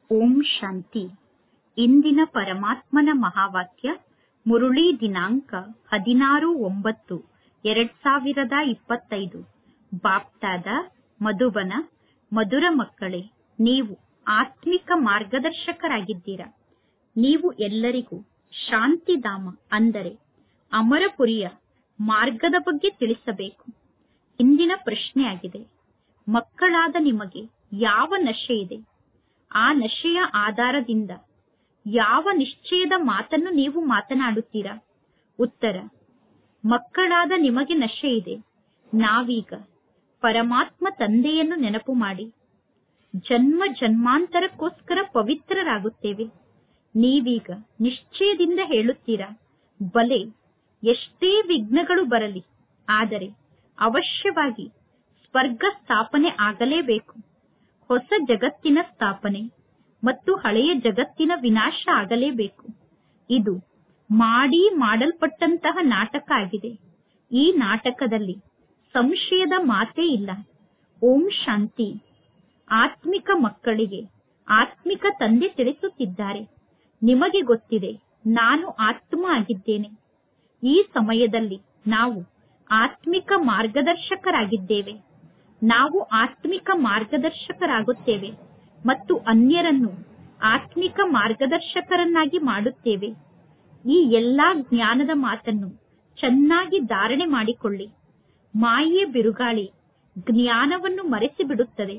ಓಂ ಶಾಂತಿ. ಇಂದಿನ ಪರಮಾತ್ಮನ ಮಹಾವಾಕ್ಯ ಮುರುಳಿ ದಿನಾಂಕ 16/9/2025. ಬಾಪ್ತಾದ ಮಧುಬನ. ಮಧುರ ಮಕ್ಕಳೇ, ನೀವು ಆತ್ಮಿಕ ಮಾರ್ಗದರ್ಶಕರಾಗಿದ್ದೀರಾ. ನೀವು ಎಲ್ಲರಿಗೂ ಶಾಂತಿಧಾಮ ಅಂದರೆ ಅಮರಪುರಿಯ ಮಾರ್ಗದ ಬಗ್ಗೆ ತಿಳಿಸಬೇಕು. ಇಂದಿನ ಪ್ರಶ್ನೆಯಾಗಿದೆ, ಮಕ್ಕಳಾದ ನಿಮಗೆ ಯಾವ ನಶೆ ಇದೆ? ಆ ನಶೆಯ ಆಧಾರದಿಂದ ಯಾವ ನಿಶ್ಚಯದ ಮಾತನ್ನು ನೀವು ಮಾತನಾಡುತ್ತೀರಾ? ಉತ್ತರ, ಮಕ್ಕಳಾದ ನಿಮಗೆ ನಶೆ ಇದೆ. ನಾವೀಗ ಪರಮಾತ್ಮ ತಂದೆಯನ್ನು ನೆನಪು ಮಾಡಿ ಜನ್ಮ ಜನ್ಮಾಂತರಕ್ಕೋಸ್ಕರ ಪವಿತ್ರರಾಗುತ್ತೇವೆ. ನೀವೀಗ ನಿಶ್ಚಯದಿಂದ ಹೇಳುತ್ತೀರಾ, ಬಲೆ ಎಷ್ಟೇ ವಿಘ್ನಗಳು ಬರಲಿ, ಆದರೆ ಅವಶ್ಯವಾಗಿ ಸ್ವರ್ಗ ಸ್ಥಾಪನೆ ಆಗಲೇಬೇಕು. ಹೊಸ ಜಗತ್ತಿನ ಸ್ಥಾಪನೆ ಮತ್ತು ಹಳೆಯ ಜಗತ್ತಿನ ವಿನಾಶ ಆಗಲೇಬೇಕು. ಇದು ಮಾಡಲ್ಪಟ್ಟಂತಹ ನಾಟಕ ಆಗಿದೆ. ಈ ನಾಟಕದಲ್ಲಿ ಸಂಶಯದ ಮಾತೇ ಇಲ್ಲ. ಓಂ ಶಾಂತಿ. ಆತ್ಮಿಕ ಮಕ್ಕಳಿಗೆ ಆತ್ಮಿಕ ತಂದೆ ತಿಳಿಸುತ್ತಿದ್ದಾರೆ, ನಿಮಗೆ ಗೊತ್ತಿದೆ ನಾನು ಆತ್ಮ ಆಗಿದ್ದೇನೆ. ಈ ಸಮಯದಲ್ಲಿ ನಾವು ಆತ್ಮಿಕ ಮಾರ್ಗದರ್ಶಕರಾಗಿದ್ದೇವೆ. ನಾವು ಆತ್ಮಿಕ ಮಾರ್ಗದರ್ಶಕರಾಗುತ್ತೇವೆ ಮತ್ತು ಅನ್ಯರನ್ನು ಆತ್ಮಿಕ ಮಾರ್ಗದರ್ಶಕರನ್ನಾಗಿ ಮಾಡುತ್ತೇವೆ. ಈ ಎಲ್ಲಾ ಜ್ಞಾನದ ಮಾತನ್ನು ಚೆನ್ನಾಗಿ ಧಾರಣೆ ಮಾಡಿಕೊಳ್ಳಿ. ಮಾಯೆಯ ಬಿರುಗಾಳಿ ಜ್ಞಾನವನ್ನು ಮರೆಸಿಬಿಡುತ್ತದೆ.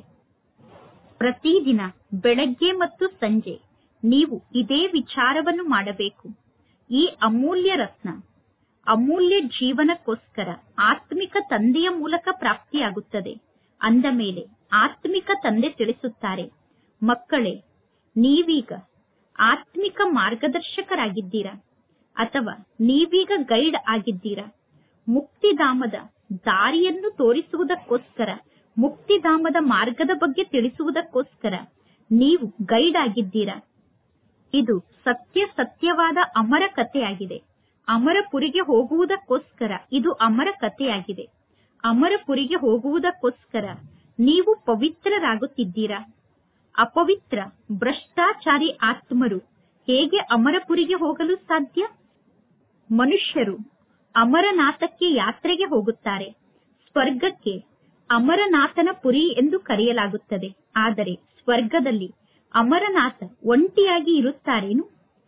ಪ್ರತಿದಿನ ಬೆಳಗ್ಗೆ ಮತ್ತು ಸಂಜೆ ನೀವು ಇದೇ ವಿಚಾರವನ್ನು ಮಾಡಬೇಕು. ಈ ಅಮೂಲ್ಯ ರತ್ನ ಅಮೂಲ್ಯ ಜೀವನಕ್ಕೋಸ್ಕರ ಆತ್ಮಿಕ ತಂದೆಯ ಮೂಲಕ ಪ್ರಾಪ್ತಿಯಾಗುತ್ತದೆ. ಅಂದ ಮೇಲೆ ಆತ್ಮಿಕ ತಂದೆ ತಿಳಿಸುತ್ತಾರೆ, ಮಕ್ಕಳೇ, ನೀವೀಗ ಆತ್ಮಿಕ ಮಾರ್ಗದರ್ಶಕರಾಗಿದ್ದೀರಾ ಅಥವಾ ನೀವೀಗ ಗೈಡ್ ಆಗಿದ್ದೀರಾ. ಮುಕ್ತಿಧಾಮದ ದಾರಿಯನ್ನು ತೋರಿಸುವುದಕ್ಕೋಸ್ಕರ, ಮುಕ್ತಿಧಾಮದ ಮಾರ್ಗದ ಬಗ್ಗೆ ತಿಳಿಸುವುದಕ್ಕೋಸ್ಕರ ನೀವು ಗೈಡ್ ಆಗಿದ್ದೀರಾ. ಇದು ಸತ್ಯವಾದ ಅಮರ ಕಥೆಯಾಗಿದೆ. ಅಮರಪುರಿಗೆ ಹೋಗುವುದಕ್ಕೋಸ್ಕರ ಇದು ಅಮರ ಕಥೆಯಾಗಿದೆ. ಅಮರಪುರಿಗೆ ಹೋಗುವುದಕ್ಕೋಸ್ಕರ ನೀವು ಪವಿತ್ರರಾಗುತ್ತಿದ್ದೀರಾ. ಅಪವಿತ್ರ ಭ್ರಷ್ಟಾಚಾರಿ ಆತ್ಮರು ಹೇಗೆ ಅಮರಪುರಿಗೆ ಹೋಗಲು ಸಾಧ್ಯ? ಮನುಷ್ಯರು ಅಮರನಾಥಕ್ಕೆ ಯಾತ್ರೆಗೆ ಹೋಗುತ್ತಾರೆ. ಸ್ವರ್ಗಕ್ಕೆ ಅಮರನಾಥನ ಪುರಿ ಎಂದು ಕರೆಯಲಾಗುತ್ತದೆ. ಆದರೆ ಸ್ವರ್ಗದಲ್ಲಿ ಅಮರನಾಥ ಒಂಟಿಯಾಗಿ ಇರುತ್ತಾರೇನು?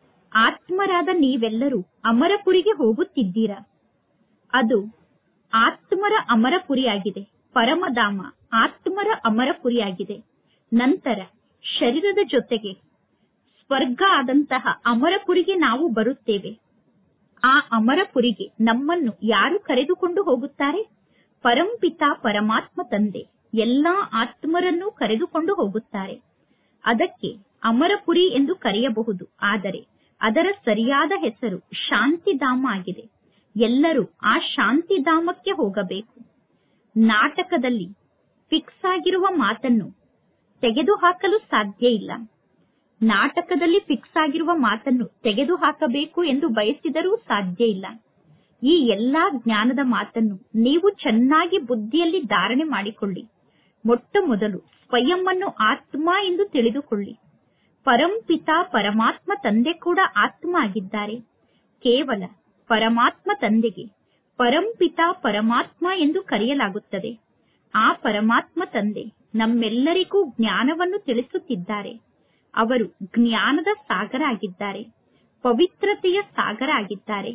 ಆತ್ಮರಾದ ನೀವೆಲ್ಲರೂ ಅಮರಪುರಿಗೆ ಹೋಗುತ್ತಿದ್ದೀರಾ. ಅದು ಆತ್ಮರ ಅಮರಪುರಿಯಾಗಿದೆ. ಪರಮಧಾಮ ಆತ್ಮರ ಅಮರಪುರಿಯಾಗಿದೆ. ನಂತರ ಶರೀರದ ಜೊತೆಗೆ ಸ್ವರ್ಗ ಆದಂತಹ ಅಮರಪುರಿಗೆ ನಾವು ಬರುತ್ತೇವೆ. ಆ ಅಮರಪುರಿಗೆ ನಮ್ಮನ್ನು ಯಾರು ಕರೆದುಕೊಂಡು ಹೋಗುತ್ತಾರೆ? ಪರಂಪಿತ ಪರಮಾತ್ಮ ತಂದೆ ಎಲ್ಲಾ ಆತ್ಮರನ್ನೂ ಕರೆದುಕೊಂಡು ಹೋಗುತ್ತಾರೆ. ಅದಕ್ಕೆ ಅಮರಪುರಿ ಎಂದು ಕರೆಯಬಹುದು. ಆದರೆ ಅದರ ಸರಿಯಾದ ಹೆಸರು ಶಾಂತಿಧಾಮ ಆಗಿದೆ. ಎಲ್ಲರೂ ಆ ಶಾಂತಿಧಾಮಕ್ಕೆ ಹೋಗಬೇಕು. ನಾಟಕದಲ್ಲಿ ಫಿಕ್ಸ್ ಆಗಿರುವ ಮಾತನ್ನು ತೆಗೆದುಹಾಕಲು ಸಾಧ್ಯ ಇಲ್ಲ. ನಾಟಕದಲ್ಲಿ ಫಿಕ್ಸ್ ಆಗಿರುವ ಮಾತನ್ನು ತೆಗೆದುಹಾಕಬೇಕು ಎಂದು ಬಯಸಿದರೂ ಸಾಧ್ಯ ಇಲ್ಲ. ಈ ಎಲ್ಲಾ ಜ್ಞಾನದ ಮಾತನ್ನು ನೀವು ಚೆನ್ನಾಗಿ ಬುದ್ಧಿಯಲ್ಲಿ ಧಾರಣೆ ಮಾಡಿಕೊಳ್ಳಿ. ಮೊಟ್ಟ ಮೊದಲು ಸ್ವಯಂ ಅನ್ನು ಆತ್ಮ ಎಂದು ತಿಳಿದುಕೊಳ್ಳಿ. ಪರಂಪಿತ ಪರಮಾತ್ಮ ತಂದೆ ಕೂಡ ಆತ್ಮ ಆಗಿದ್ದಾರೆ. ಕೇವಲ ಪರಮಾತ್ಮ ತಂದೆಗೆ ಪರಂಪಿತ ಪರಮಾತ್ಮ ಎಂದು ಕರೆಯಲಾಗುತ್ತದೆ. ಆ ಪರಮಾತ್ಮ ತಂದೆ ನಮ್ಮೆಲ್ಲರಿಗೂ ಜ್ಞಾನವನ್ನು ತಿಳಿಸುತ್ತಿದ್ದಾರೆ. ಅವರು ಜ್ಞಾನದ ಸಾಗರ ಆಗಿದ್ದಾರೆ, ಪವಿತ್ರತೆಯ ಸಾಗರ ಆಗಿದ್ದಾರೆ.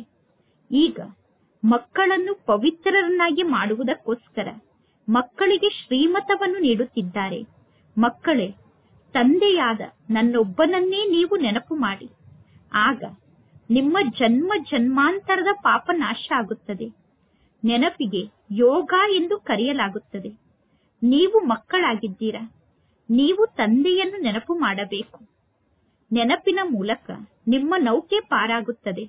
ಈಗ ಮಕ್ಕಳನ್ನು ಪವಿತ್ರರನ್ನಾಗಿ ಮಾಡುವುದಕ್ಕೋಸ್ಕರ ಮಕ್ಕಳಿಗೆ ಶ್ರೀಮತವನ್ನು ನೀಡುತ್ತಿದ್ದಾರೆ. ಮಕ್ಕಳೇ, ತಂದೆಯಾದ ನನ್ನೊಬ್ಬನನ್ನೇ ನೀವು ನೆನಪು ಮಾಡಿ. ಆಗ ನಿಮ್ಮ ಜನ್ಮ ಜನ್ಮಾಂತರದ ಪಾಪ ನಾಶ ಆಗುತ್ತದೆ. ನೆನಪಿಗೆ ಯೋಗ ಎಂದು ಕರೆಯಲಾಗುತ್ತದೆ. ನೀವು ಮಕ್ಕಳಾಗಿದ್ದೀರಾ. ನೀವು ತಂದೆಯನ್ನು ನೆನಪು ಮಾಡಬೇಕು. ನೆನಪಿನ ಮೂಲಕ ನಿಮ್ಮ ನೌಕೆ ಪಾರಾಗುತ್ತದೆ.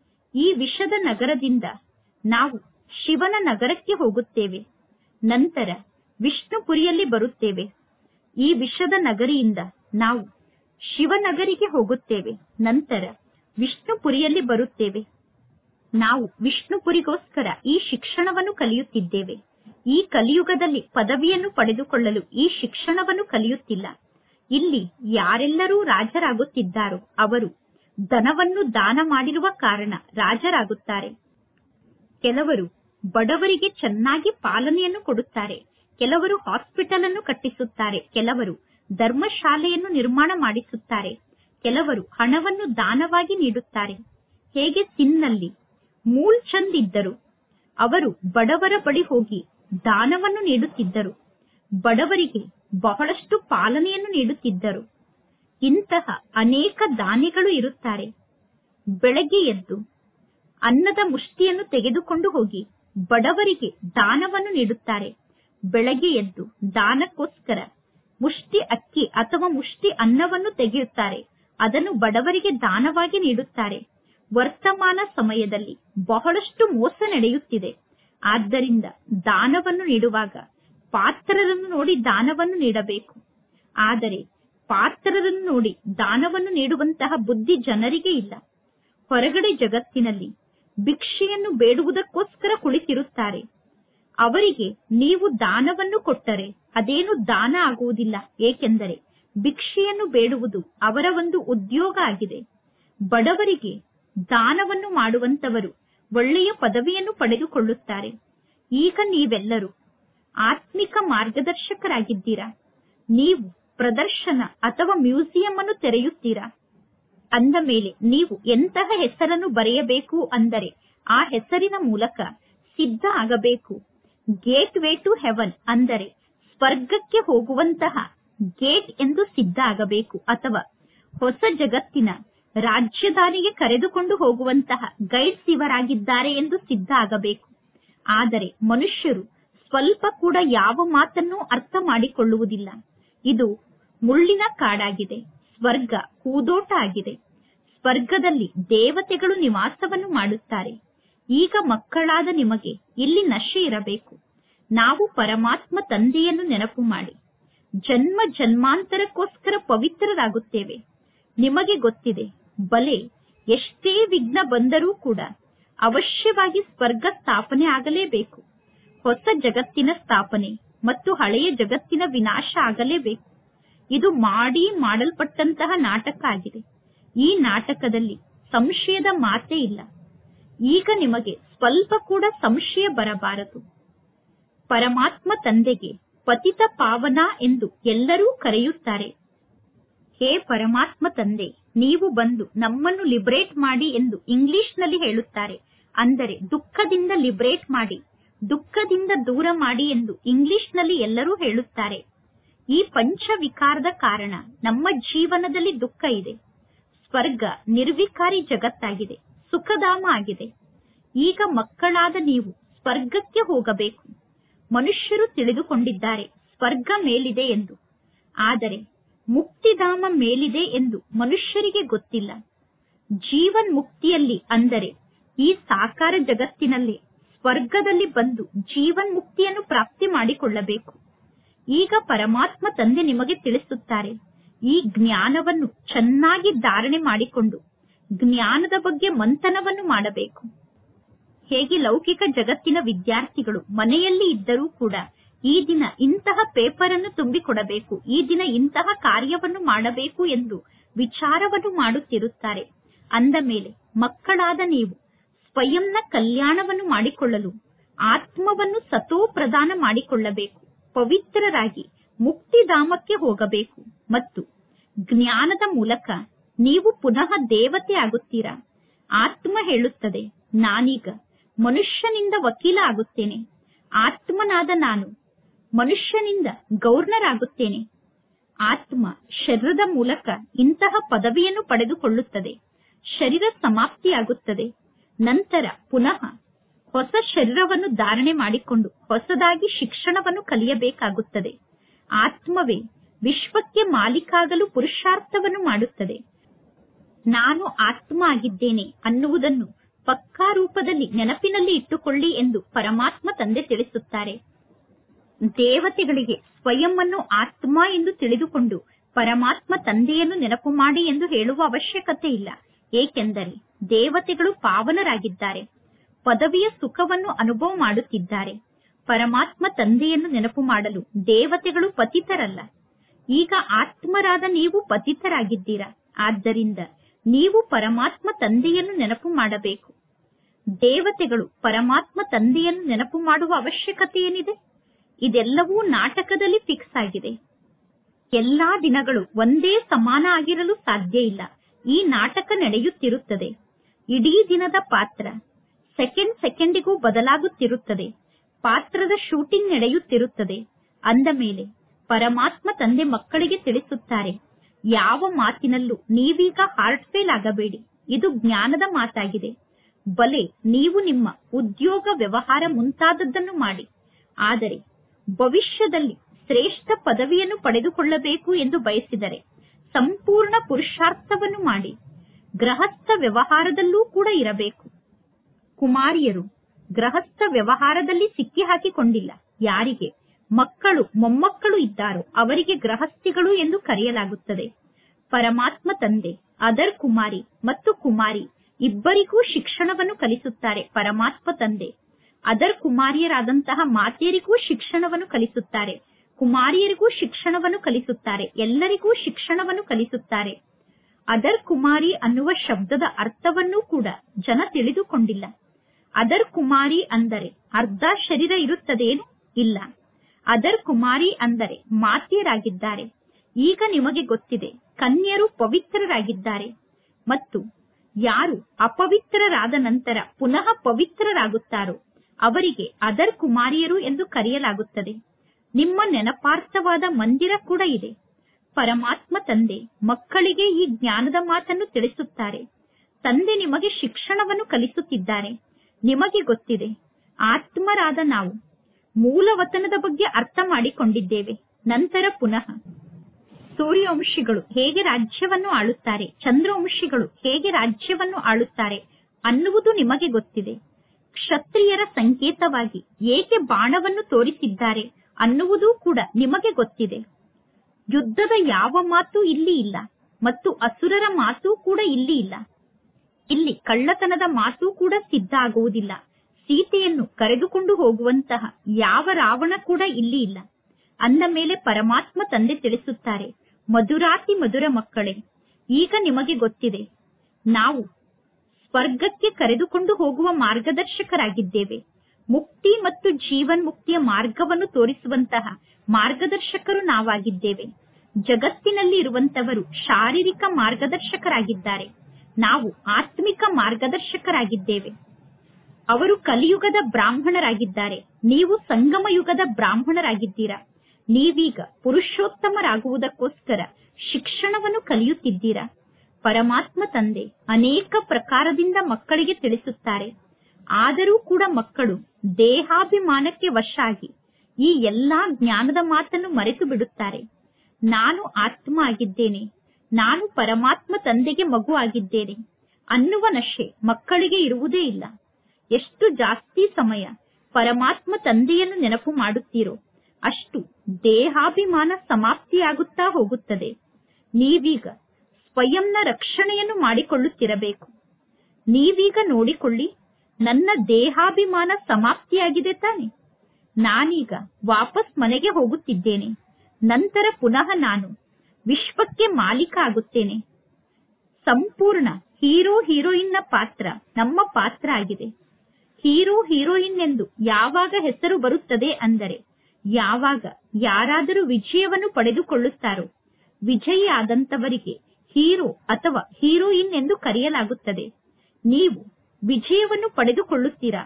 ಈ ವಿಷದ ನಗರದಿಂದ ನಾವು ಶಿವನ ನಗರಕ್ಕೆ ಹೋಗುತ್ತೇವೆ. ನಂತರ ವಿಷ್ಣುಪುರಿಯಲ್ಲಿ ಬರುತ್ತೇವೆ. ಈ ವಿಷದ ನಗರಿಯಿಂದ ನಾವು ಶಿವನಗರಿಗೆ ಹೋಗುತ್ತೇವೆ. ನಂತರ ವಿಷ್ಣುಪುರಿಯಲ್ಲಿ ಬರುತ್ತೇವೆ. ನಾವು ವಿಷ್ಣುಪುರಿಗೋಸ್ಕರ ಈ ಶಿಕ್ಷಣವನ್ನು ಕಲಿಯುತ್ತಿದ್ದೇವೆ. ಈ ಕಲಿಯುಗದಲ್ಲಿ ಪದವಿಯನ್ನು ಪಡೆದುಕೊಳ್ಳಲು ಈ ಶಿಕ್ಷಣವನ್ನು ಕಲಿಯುತ್ತಿಲ್ಲ. ಇಲ್ಲಿ ಯಾರೆಲ್ಲರೂ ರಾಜರಾಗುತ್ತಿದ್ದಾರೋ ಅವರು ಧನವನ್ನು ದಾನ ಮಾಡಿರುವ ಕಾರಣ ರಾಜರಾಗುತ್ತಾರೆ. ಕೆಲವರು ಬಡವರಿಗೆ ಚೆನ್ನಾಗಿ ಪಾಲನೆಯನ್ನು ಕೊಡುತ್ತಾರೆ, ಕೆಲವರು ಹಾಸ್ಪಿಟಲ್ ಅನ್ನು ಕಟ್ಟಿಸುತ್ತಾರೆ, ಕೆಲವರು ಧರ್ಮಶಾಲೆಯನ್ನು ನಿರ್ಮಾಣ ಮಾಡಿಸುತ್ತಾರೆ, ಕೆಲವರು ಹಣವನ್ನು ದಾನವಾಗಿ ನೀಡುತ್ತಾರೆ. ಹೇಗೆ ಸಿನ್ನಲ್ಲಿ ಮೂಲ್ ಚಂದ್ ಇದ್ದರು, ಅವರು ಬಡವರ ಬಳಿ ಹೋಗಿ ದಾನವನ್ನು ನೀಡುತ್ತಿದ್ದರು, ಬಡವರಿಗೆ ಬಹಳಷ್ಟು ಪಾಲನೆಯನ್ನು ನೀಡುತ್ತಿದ್ದರು. ಇಂತಹ ಅನೇಕ ದಾನಿಗಳು ಇರುತ್ತಾರೆ. ಬೆಳಗ್ಗೆ ಎದ್ದು ಅನ್ನದ ಮುಷ್ಟಿಯನ್ನು ತೆಗೆದುಕೊಂಡು ಹೋಗಿ ಬಡವರಿಗೆ ದಾನವನ್ನು ನೀಡುತ್ತಾರೆ. ಬೆಳಗ್ಗೆ ಎದ್ದು ದಾನಕ್ಕೋಸ್ಕರ ಮುಷ್ಟಿ ಅಕ್ಕಿ ಅಥವಾ ಮುಷ್ಟಿ ಅನ್ನವನ್ನು ತೆಗೆಯುತ್ತಾರೆ, ಅದನ್ನು ಬಡವರಿಗೆ ದಾನವಾಗಿ ನೀಡುತ್ತಾರೆ. ವರ್ತಮಾನ ಸಮಯದಲ್ಲಿ ಬಹಳಷ್ಟು ಮೋಸ ನಡೆಯುತ್ತಿದೆ. ಆದ್ದರಿಂದ ದಾನವನ್ನು ನೀಡುವಾಗ ಪಾತ್ರರನ್ನು ನೋಡಿ ದಾನವನ್ನು ನೀಡಬೇಕು. ಆದರೆ ಪಾತ್ರರನ್ನು ನೋಡಿ ದಾನವನ್ನು ನೀಡುವಂತಹ ಬುದ್ಧಿ ಜನರಿಗೆ ಇಲ್ಲ. ಹೊರಗಡೆ ಜಗತ್ತಿನಲ್ಲಿ ಭಿಕ್ಷೆಯನ್ನು ಬೇಡುವುದಕ್ಕೋಸ್ಕರ ಕುಳಿತಿರುತ್ತಾರೆ. ಅವರಿಗೆ ನೀವು ದಾನವನ್ನು ಕೊಟ್ಟರೆ ಅದೇನು ದಾನ ಆಗುವುದಿಲ್ಲ, ಏಕೆಂದರೆ ಭಿಕ್ಷೆಯನ್ನು ಬೇಡುವುದು ಅವರ ಒಂದು ಉದ್ಯೋಗ ಆಗಿದೆ. ಬಡವರಿಗೆ ದಾನವನ್ನು ಮಾಡುವಂತವರು ಒಳ್ಳೆಯ ಪದವಿಯನ್ನು ಪಡೆದುಕೊಳ್ಳುತ್ತಾರೆ. ಈಗ ನೀವೆಲ್ಲರೂ ಆತ್ಮಿಕ ಮಾರ್ಗದರ್ಶಕರಾಗಿದ್ದೀರಾ. ನೀವು ಪ್ರದರ್ಶನ ಅಥವಾ ಮ್ಯೂಸಿಯಂ ಅನ್ನು ತೆರೆಯುತ್ತೀರಾ. ಅಂದ ಮೇಲೆ ನೀವು ಎಂತಹ ಹೆಸರನ್ನು ಬರೆಯಬೇಕು ಅಂದರೆ ಆ ಹೆಸರಿನ ಮೂಲಕ ಸಿದ್ಧ ಆಗಬೇಕು. ಗೇಟ್ ವೇ ಟು ಹೆವನ್ ಅಂದರೆ ಸ್ವರ್ಗಕ್ಕೆ ಹೋಗುವಂತಹ ಗೇಟ್ ಎಂದು ಸಿದ್ಧ ಆಗಬೇಕು, ಅಥವಾ ಹೊಸ ಜಗತ್ತಿನ ರಾಜ್ಯಧಾನಿಗೆ ಕರೆದುಕೊಂಡು ಹೋಗುವಂತಹ ಗೈಡ್ಸ್ ಇವರಾಗಿದ್ದಾರೆ ಎಂದು ಸಿದ್ಧ ಆಗಬೇಕು. ಆದರೆ ಮನುಷ್ಯರು ಸ್ವಲ್ಪ ಕೂಡ ಯಾವ ಮಾತನ್ನೂ ಅರ್ಥ ಮಾಡಿಕೊಳ್ಳುವುದಿಲ್ಲ. ಇದು ಮುಳ್ಳಿನ ಕಾಡಾಗಿದೆ, ಸ್ವರ್ಗ ಹೂದೋಟ ಆಗಿದೆ. ಸ್ವರ್ಗದಲ್ಲಿ ದೇವತೆಗಳು ನಿವಾಸವನ್ನು ಮಾಡುತ್ತಾರೆ. ಈಗ ಮಕ್ಕಳಾದ ನಿಮಗೆ ಇಲ್ಲಿ ನಶೆ ಇರಬೇಕು. ನಾವು ಪರಮಾತ್ಮ ತಂದೆಯನ್ನು ನೆನಪು ಮಾಡಿ ಜನ್ಮ ಜನ್ಮಾಂತರಕ್ಕೋಸ್ಕರ ಪವಿತ್ರರಾಗುತ್ತೇವೆ. ನಿಮಗೆ ಗೊತ್ತಿದೆ, ಬಲೆ ಎಷ್ಟೇ ವಿಘ್ನ ಬಂದರೂ ಕೂಡ ಅವಶ್ಯವಾಗಿ ಸ್ವರ್ಗ ಸ್ಥಾಪನೆ ಆಗಲೇಬೇಕು. ಹೊಸ ಜಗತ್ತಿನ ಸ್ಥಾಪನೆ ಮತ್ತು ಹಳೆಯ ಜಗತ್ತಿನ ವಿನಾಶ ಆಗಲೇಬೇಕು. ಇದು ಮಾಡಲ್ಪಟ್ಟಂತಹ ನಾಟಕ ಆಗಿದೆ. ಈ ನಾಟಕದಲ್ಲಿ ಸಂಶಯದ ಮಾತೇ ಇಲ್ಲ. ಈಗ ನಿಮಗೆ ಸ್ವಲ್ಪ ಕೂಡ ಸಂಶಯ ಬರಬಾರದು. ಪರಮಾತ್ಮ ತಂದೆಗೆ ಪತಿತ ಪಾವನ ಎಂದು ಎಲ್ಲರೂ ಕರೆಯುತ್ತಾರೆ. ಹೇ ಪರಮಾತ್ಮ ತಂದೆ, ನೀವು ಬಂದು ನಮ್ಮನ್ನು ಲಿಬರೇಟ್ ಮಾಡಿ ಎಂದು ಇಂಗ್ಲಿಷ್ನಲ್ಲಿ ಹೇಳುತ್ತಾರೆ. ಅಂದರೆ ದುಃಖದಿಂದ ಲಿಬರೇಟ್ ಮಾಡಿ, ದುಃಖದಿಂದ ದೂರ ಮಾಡಿ ಎಂದು ಇಂಗ್ಲಿಷ್ನಲ್ಲಿ ಎಲ್ಲರೂ ಹೇಳುತ್ತಾರೆ. ಈ ಪಂಚವಿಕಾರದ ಕಾರಣ ನಮ್ಮ ಜೀವನದಲ್ಲಿ ದುಃಖ ಇದೆ. ಸ್ವರ್ಗ ನಿರ್ವಿಕಾರಿ ಜಗತ್ತಾಗಿದೆ, ಸುಖಧಾಮ ಆಗಿದೆ. ಈಗ ಮಕ್ಕಳಾದ ನೀವು ಸ್ವರ್ಗಕ್ಕೆ ಹೋಗಬೇಕು. ಮನುಷ್ಯರು ತಿಳಿದುಕೊಂಡಿದ್ದಾರೆ ಸ್ವರ್ಗ ಮೇಲಿದೆ ಎಂದು, ಆದರೆ ಮುಕ್ತಿಧಾಮ ಮೇಲಿದೆ ಎಂದು ಮನುಷ್ಯರಿಗೆ ಗೊತ್ತಿಲ್ಲ. ಜೀವನ್ ಮುಕ್ತಿಯಲ್ಲಿ ಅಂದರೆ ಈ ಸಾಕಾರ ಜಗತ್ತಿನಲ್ಲಿ ಸ್ವರ್ಗದಲ್ಲಿ ಬಂದು ಜೀವನ್ ಮುಕ್ತಿಯನ್ನು ಪ್ರಾಪ್ತಿ ಮಾಡಿಕೊಳ್ಳಬೇಕು. ಈಗ ಪರಮಾತ್ಮ ತಂದೆ ನಿಮಗೆ ತಿಳಿಸುತ್ತಾರೆ, ಈ ಜ್ಞಾನವನ್ನು ಚೆನ್ನಾಗಿ ಧಾರಣೆ ಮಾಡಿಕೊಂಡು ಜ್ಞಾನದ ಬಗ್ಗೆ ಮಂಥನವನ್ನು ಮಾಡಬೇಕು. ಹೇಗೆ ಲೌಕಿಕ ಜಗತ್ತಿನ ವಿದ್ಯಾರ್ಥಿಗಳು ಮನೆಯಲ್ಲಿ ಇದ್ದರೂ ಕೂಡ ಈ ದಿನ ಇಂತಹ ಪೇಪರ್ ಅನ್ನು ತುಂಬಿಕೊಡಬೇಕು, ಈ ದಿನ ಇಂತಹ ಕಾರ್ಯವನ್ನು ಮಾಡಬೇಕು ಎಂದು ವಿಚಾರವನ್ನು ಮಾಡುತ್ತಿರುತ್ತಾರೆ. ಅಂದ ಮೇಲೆ ಮಕ್ಕಳಾದ ನೀವು ಸ್ವಯಂನ ಕಲ್ಯಾಣವನ್ನು ಮಾಡಿಕೊಳ್ಳಲು ಆತ್ಮವನ್ನು ಸತೋ ಪ್ರದಾನ ಮಾಡಿಕೊಳ್ಳಬೇಕು. ಪವಿತ್ರರಾಗಿ ಮುಕ್ತಿಧಾಮಕ್ಕೆ ಹೋಗಬೇಕು ಮತ್ತು ಜ್ಞಾನದ ಮೂಲಕ ನೀವು ಪುನಃ ದೇವತೆ ಆಗುತ್ತೀರಾ. ಆತ್ಮ ಹೇಳುತ್ತದೆ, ನಾನೀಗ ಮನುಷ್ಯನಿಂದ ವಕೀಲ ಆಗುತ್ತೇನೆ. ಆತ್ಮನಾದ ನಾನು ಮನುಷ್ಯನಿಂದ ಗವರ್ನರ್ ಆಗುತ್ತೇನೆ. ಆತ್ಮ ಶರೀರದ ಮೂಲಕ ಇಂತಹ ಪದವಿಯನ್ನು ಪಡೆದುಕೊಳ್ಳುತ್ತದೆ. ಶರೀರ ಸಮಾಪ್ತಿಯಾಗುತ್ತದೆ. ನಂತರ ಪುನಃ ಹೊಸ ಶರೀರವನ್ನು ಧಾರಣೆ ಮಾಡಿಕೊಂಡು ಹೊಸದಾಗಿ ಶಿಕ್ಷಣವನ್ನು ಕಲಿಯಬೇಕಾಗುತ್ತದೆ. ಆತ್ಮವೇ ವಿಶ್ವಕ್ಕೆ ಮಾಲೀಕಾಗಲು ಪುರುಷಾರ್ಥವನ್ನು ಮಾಡುತ್ತದೆ. ನಾನು ಆತ್ಮ ಆಗಿದ್ದೇನೆ ಅನ್ನುವುದನ್ನು ಪಕ್ಕಾ ರೂಪದಲ್ಲಿ ನೆನಪಿನಲ್ಲಿ ಇಟ್ಟುಕೊಳ್ಳಿ ಎಂದು ಪರಮಾತ್ಮ ತಂದೆ ತಿಳಿಸುತ್ತಾರೆ. ದೇವತೆಗಳಿಗೆ ಸ್ವಯಂ ಅನ್ನು ಆತ್ಮ ಎಂದು ತಿಳಿದುಕೊಂಡು ಪರಮಾತ್ಮ ತಂದೆಯನ್ನು ನೆನಪು ಮಾಡಿ ಎಂದು ಹೇಳುವ ಅವಶ್ಯಕತೆ ಇಲ್ಲ. ಏಕೆಂದರೆ ದೇವತೆಗಳು ಪಾವನರಾಗಿದ್ದಾರೆ, ಪದವಿಯ ಸುಖವನ್ನು ಅನುಭವ ಮಾಡುತ್ತಿದ್ದಾರೆ. ಪರಮಾತ್ಮ ತಂದೆಯನ್ನು ನೆನಪು ಮಾಡಲು ದೇವತೆಗಳು ಪತಿತರಲ್ಲ. ಈಗ ಆತ್ಮರಾದ ನೀವು ಪತಿತರಾಗಿದ್ದೀರಾ. ಆದ್ದರಿಂದ ನೀವು ಪರಮಾತ್ಮ ತಂದೆಯನ್ನು ನೆನಪು ಮಾಡಬೇಕು. ದೇವತೆಗಳು ಪರಮಾತ್ಮ ತಂದೆಯನ್ನು ನೆನಪು ಮಾಡುವ ಅವಶ್ಯಕತೆ ಏನಿದೆ? ಇದೆಲ್ಲವೂ ನಾಟಕದಲ್ಲಿ ಫಿಕ್ಸ್ ಆಗಿದೆ. ಎಲ್ಲಾ ದಿನಗಳು ಒಂದೇ ಸಮಾನ ಆಗಿರಲು ಸಾಧ್ಯ ಇಲ್ಲ. ಈ ನಾಟಕ ನಡೆಯುತ್ತಿರುತ್ತದೆ. ಇಡೀ ದಿನದ ಪಾತ್ರ ಸೆಕೆಂಡಿಗೂ ಬದಲಾಗುತ್ತಿರುತ್ತದೆ. ಪಾತ್ರದ ಶೂಟಿಂಗ್ ನಡೆಯುತ್ತಿರುತ್ತದೆ. ಅಂದ ಮೇಲೆ ಪರಮಾತ್ಮ ತಂದೆ ಮಕ್ಕಳಿಗೆ ತಿಳಿಸುತ್ತಾರೆ, ಯಾವ ಮಾತಿನಲ್ಲೂ ನೀವೀಗ ಹಾರ್ಟ್ ಫೇಲ್ ಆಗಬೇಡಿ. ಇದು ಜ್ಞಾನದ ಮಾತಾಗಿದೆ. ಬಲೆ ನೀವು ನಿಮ್ಮ ಉದ್ಯೋಗ, ವ್ಯವಹಾರ ಮುಂತಾದದ್ದನ್ನು ಮಾಡಿ, ಆದರೆ ಭವಿಷ್ಯದಲ್ಲಿ ಶ್ರೇಷ್ಠ ಪದವಿಯನ್ನು ಪಡೆದುಕೊಳ್ಳಬೇಕು ಎಂದು ಬಯಸಿದರೆ ಸಂಪೂರ್ಣ ಪುರುಷಾರ್ಥವನ್ನು ಮಾಡಿ. ಗೃಹಸ್ಥ ವ್ಯವಹಾರದಲ್ಲೂ ಕೂಡ ಇರಬೇಕು. ಕುಮಾರಿಯರು ಗೃಹಸ್ಥ ವ್ಯವಹಾರದಲ್ಲಿ ಸಿಕ್ಕಿ ಹಾಕಿಕೊಂಡಿಲ್ಲ. ಯಾರಿಗೆ ಮಕ್ಕಳು ಮೊಮ್ಮಕ್ಕಳು ಇದ್ದಾರೋ ಅವರಿಗೆ ಗೃಹಸ್ಥಿಗಳು ಎಂದು ಕರೆಯಲಾಗುತ್ತದೆ. ಪರಮಾತ್ಮ ತಂದೆ ಅದರ್ ಕುಮಾರಿ ಮತ್ತು ಕುಮಾರಿ ಇಬ್ಬರಿಗೂ ಶಿಕ್ಷಣವನ್ನು ಕಲಿಸುತ್ತಾರೆ. ಪರಮಾತ್ಮ ತಂದೆ ಅದರ್ ಕುಮಾರಿಯರಾದಂತಹ ಮಾತೆಯರಿಗೂ ಶಿಕ್ಷಣವನ್ನು ಕಲಿಸುತ್ತಾರೆ, ಕುಮಾರಿಯರಿಗೂ ಶಿಕ್ಷಣವನ್ನು ಕಲಿಸುತ್ತಾರೆ, ಎಲ್ಲರಿಗೂ ಶಿಕ್ಷಣವನ್ನು ಕಲಿಸುತ್ತಾರೆ. ಅದರ್ ಕುಮಾರಿ ಅನ್ನುವ ಶಬ್ದದ ಅರ್ಥವನ್ನೂ ಕೂಡ ಜನ ತಿಳಿದುಕೊಂಡಿಲ್ಲ. ಅದರ್ ಕುಮಾರಿ ಅಂದರೆ ಅರ್ಧ ಶರೀರ ಇರುತ್ತದೇನು? ಇಲ್ಲ. ಅದರ್ ಕುಮಾರಿ ಅಂದರೆ ಮಾತೆಯರಾಗಿದ್ದಾರೆ. ಈಗ ನಿಮಗೆ ಗೊತ್ತಿದೆ, ಕನ್ಯರು ಪವಿತ್ರರಾಗಿದ್ದಾರೆ ಮತ್ತು ಯಾರು ಅಪವಿತ್ರರಾದ ನಂತರ ಪುನಃ ಪವಿತ್ರರಾಗುತ್ತಾರೋ ಅವರಿಗೆ ಅದರ್ ಕುಮಾರಿಯರು ಎಂದು ಕರೆಯಲಾಗುತ್ತದೆ. ನಿಮ್ಮ ನೆನಪಾರ್ಥವಾದ ಮಂದಿರ ಕೂಡ ಇದೆ. ಪರಮಾತ್ಮ ತಂದೆ ಮಕ್ಕಳಿಗೆ ಈ ಜ್ಞಾನದ ಮಾತನ್ನು ತಿಳಿಸುತ್ತಾರೆ. ತಂದೆ ನಿಮಗೆ ಶಿಕ್ಷಣವನ್ನು ಕಲಿಸುತ್ತಿದ್ದಾರೆ. ನಿಮಗೆ ಗೊತ್ತಿದೆ, ಆತ್ಮರಾದ ನಾವು ಮೂಲವತನದ ಬಗ್ಗೆ ಅರ್ಥ ಮಾಡಿಕೊಂಡಿದ್ದೇವೆ. ನಂತರ ಪುನಃ ಸೂರ್ಯವಂಶಿಗಳು ಹೇಗೆ ರಾಜ್ಯವನ್ನು ಆಳುತ್ತಾರೆ, ಚಂದ್ರವಂಶಿಗಳು ಹೇಗೆ ರಾಜ್ಯವನ್ನು ಆಳುತ್ತಾರೆ ಅನ್ನುವುದು ನಿಮಗೆ ಗೊತ್ತಿದೆ. ಕ್ಷತ್ರಿಯರ ಸಂಕೇತವಾಗಿ ಏಕೆ ಬಾಣವನ್ನು ತೋರಿಸಿದ್ದಾರೆ ಅನ್ನುವುದೂ ಕೂಡ ನಿಮಗೆ ಗೊತ್ತಿದೆ. ಯುದ್ಧದ ಯಾವ ಮಾತು ಇಲ್ಲಿ ಇಲ್ಲ ಮತ್ತು ಅಸುರರ ಮಾತು ಕೂಡ ಇಲ್ಲಿ ಇಲ್ಲ. ಇಲ್ಲಿ ಕಳ್ಳತನದ ಮಾತು ಕೂಡ ಸಿದ್ಧ ಆಗುವುದಿಲ್ಲ. ಸೀತೆಯನ್ನು ಕರೆದುಕೊಂಡು ಹೋಗುವಂತಹ ಯಾವ ರಾವಣ ಕೂಡ ಇಲ್ಲಿ ಇಲ್ಲ. ಅಂದ ಮೇಲೆ ಪರಮಾತ್ಮ ತಂದೆ ತಿಳಿಸುತ್ತಾರೆ, ಮಧುರಾತಿ ಮಧುರ ಮಕ್ಕಳೇ, ಈಗ ನಿಮಗೆ ಗೊತ್ತಿದೆ, ನಾವು ಸ್ವರ್ಗಕ್ಕೆ ಕರೆದುಕೊಂಡು ಹೋಗುವ ಮಾರ್ಗದರ್ಶಕರಾಗಿದ್ದೇವೆ. ಮುಕ್ತಿ ಮತ್ತು ಜೀವನ್ ಮುಕ್ತಿಯ ಮಾರ್ಗವನ್ನು ತೋರಿಸುವಂತಹ ಮಾರ್ಗದರ್ಶಕರು ನಾವಾಗಿದ್ದೇವೆ. ಜಗತ್ತಿನಲ್ಲಿ ಇರುವಂತವರು ಶಾರೀರಿಕ ಮಾರ್ಗದರ್ಶಕರಾಗಿದ್ದಾರೆ. ನಾವು ಆತ್ಮಿಕ ಮಾರ್ಗದರ್ಶಕರಾಗಿದ್ದೇವೆ. ಅವರು ಕಲಿಯುಗದ ಬ್ರಾಹ್ಮಣರಾಗಿದ್ದಾರೆ. ನೀವು ಸಂಗಮ ಯುಗದ ಬ್ರಾಹ್ಮಣರಾಗಿದ್ದೀರಾ. ನೀವೀಗ ಪುರುಷೋತ್ತಮರಾಗುವುದಕ್ಕೋಸ್ಕರ ಶಿಕ್ಷಣವನ್ನು ಕಲಿಯುತ್ತಿದ್ದೀರಾ. ಪರಮಾತ್ಮ ತಂದೆ ಅನೇಕ ಪ್ರಕಾರದಿಂದ ಮಕ್ಕಳಿಗೆ ತಿಳಿಸುತ್ತಾರೆ. ಆದರೂ ಕೂಡ ಮಕ್ಕಳು ದೇಹಾಭಿಮಾನಕ್ಕೆ ವಶ ಆಗಿ ಈ ಎಲ್ಲಾ ಜ್ಞಾನದ ಮಾತನ್ನು ಮರೆತು ಬಿಡುತ್ತಾರೆ. ನಾನು ಆತ್ಮ ಆಗಿದ್ದೇನೆ, ನಾನು ಪರಮಾತ್ಮ ತಂದೆಗೆ ಮಗು ಆಗಿದ್ದೇನೆ ಅನ್ನುವ ನಶೆ ಮಕ್ಕಳಿಗೆ ಇರುವುದೇ ಇಲ್ಲ. ಎಷ್ಟು ಜಾಸ್ತಿ ಸಮಯ ಪರಮಾತ್ಮ ತಂದೆಯನ್ನು ನೆನಪು ಮಾಡುತ್ತೀರೋ ಅಷ್ಟು ದೇಹಾಭಿಮಾನ ಸಮಾಪ್ತಿಯಾಗುತ್ತಾ ಹೋಗುತ್ತದೆ. ನೀವೀಗ ಸ್ವಯಂನ ರಕ್ಷಣೆಯನ್ನು ಮಾಡಿಕೊಳ್ಳುತ್ತಿರಬೇಕು. ನೀವೀಗ ನೋಡಿಕೊಳ್ಳಿ, ನನ್ನ ದೇಹಾಭಿಮಾನ ಸಮಾಪ್ತಿಯಾಗಿದೆ ತಾನೆ. ನಾನೀಗ ವಾಪಸ್ ಮನೆಗೆ ಹೋಗುತ್ತಿದ್ದೇನೆ. ನಂತರ ಪುನಃ ನಾನು ವಿಶ್ವಕ್ಕೆ ಮಾಲೀಕ ಆಗುತ್ತೇನೆ. ಸಂಪೂರ್ಣ ಹೀರೋ ಹೀರೋಯಿನ್ನ ಪಾತ್ರ ನಮ್ಮ ಪಾತ್ರ ಆಗಿದೆ. ಹೀರೋ ಹೀರೋಯಿನ್ ಎಂದು ಯಾವಾಗ ಹೆಸರು ಬರುತ್ತದೆ ಅಂದರೆ ಯಾವಾಗ ಯಾರಾದರೂ ವಿಜಯವನ್ನು ಪಡೆದುಕೊಳ್ಳುತ್ತಾರೋ ವಿಜಯಿ ಆದಂತವರಿಗೆ ಹೀರೋ ಅಥವಾ ಹೀರೋಯಿನ್ ಎಂದು ಕರೆಯಲಾಗುತ್ತದೆ. ನೀವು ವಿಜಯವನ್ನು ಪಡೆದುಕೊಳ್ಳುತ್ತೀರಾ,